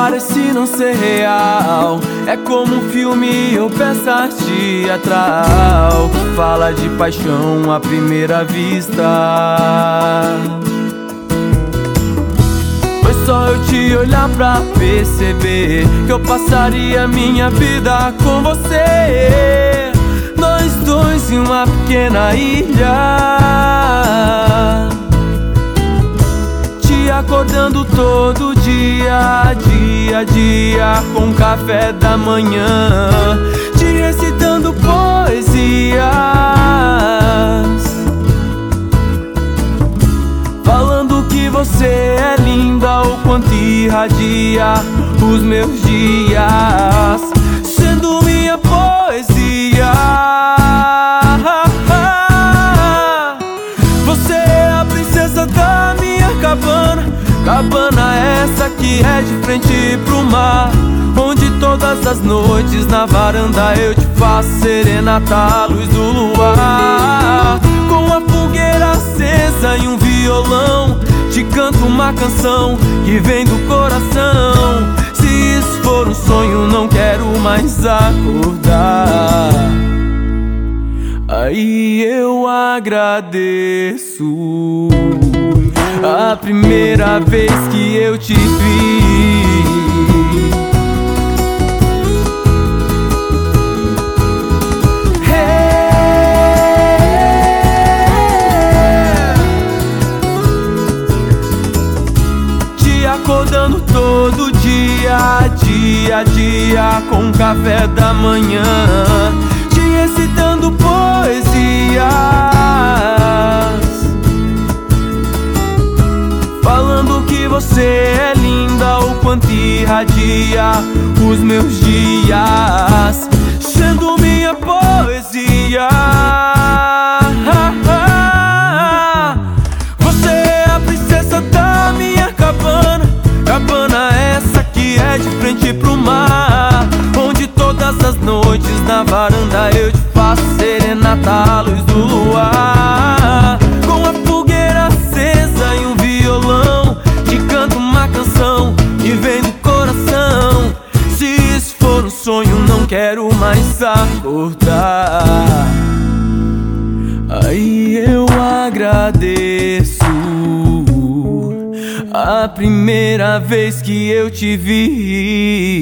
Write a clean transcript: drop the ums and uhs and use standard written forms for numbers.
parece não ser real. É como um filme ou peça teatral que fala de paixão à primeira vista. Foi só eu te olhar pra perceber que eu passaria minha vida com você. Nós dois em uma pequena ilha, te acordando todo dia, dia a dia, com café da manhã, te recitando poesias, falando que você é linda, o quanto irradia os meus dias, sendo minha poesia. Você é a princesa da minha cabana, cabana essa que é de frente pro mar, onde todas as noites na varanda eu te faço serenata à luz do luar. Com a fogueira acesa e um violão, te canto uma canção que vem do coração. Se isso for um sonho, não quero mais acordar. Aí eu agradeço a primeira vez que eu te vi. Te acordando todo dia, dia a dia, com café da manhã, te recitando poesias, falando que você é linda, o quanto irradia os meus dias, sendo minha poesia. Você é a princesa da minha cabana, cabana essa que é de frente pro mar, onde todas as noites na varanda eu te faço serenata à luz do luar. Com a fogueira acesa e um violão, te canto uma canção que vem do coração. Se isso for um sonho, não quero mais acordar. Aí eu agradeço a primeira vez que eu te vi.